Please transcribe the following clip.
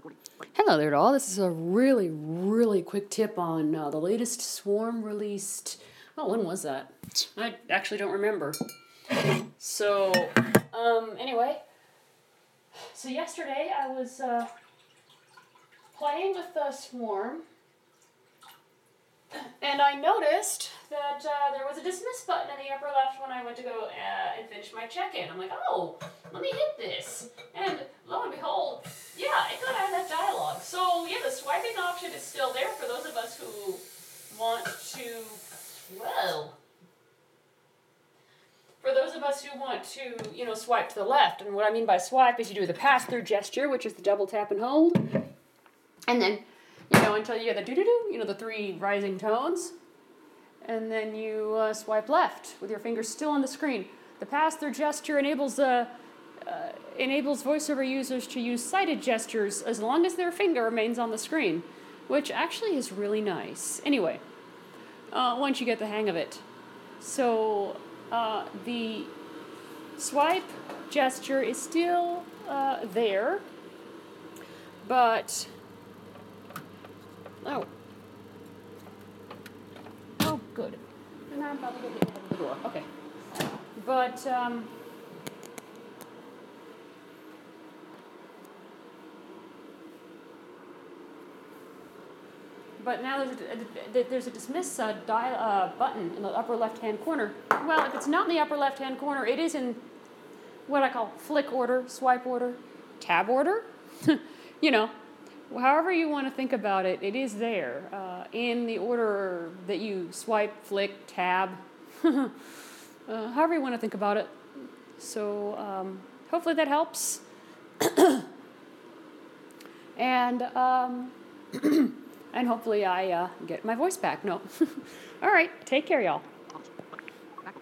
Hello there, all. This is a really, really quick tip on the latest Swarm released. Oh, when was that? I actually don't remember. So, anyway. So yesterday I was playing with the Swarm, and I noticed that there was a dismiss button in the upper left when I went to go and finish my check-in. I'm like, oh, let me hit this. And lo and behold, yeah, it got out of that dialogue. So, yeah, the swiping option is still there for those of us who want to, for those of us who want to, swipe to the left. And what I mean by swipe is you do the pass-through gesture, which is the double tap and hold. And then, until you get the do-do-do, the three rising tones. And then you swipe left with your fingers still on the screen. The pass-through gesture enables voiceover users to use sighted gestures as long as their finger remains on the screen, which actually is really nice. Anyway, once you get the hang of it. So, the swipe gesture is still there, but... Oh, good. And I'm probably going to open the door. Okay. But now there's a dismiss button in the upper left-hand corner. Well, if it's not in the upper left-hand corner, it is in what I call flick order, swipe order, tab order. However you want to think about it, it is there in the order that you swipe, flick, tab, however you want to think about it. So hopefully that helps. And and hopefully I get my voice back. No. All right. Take care, y'all.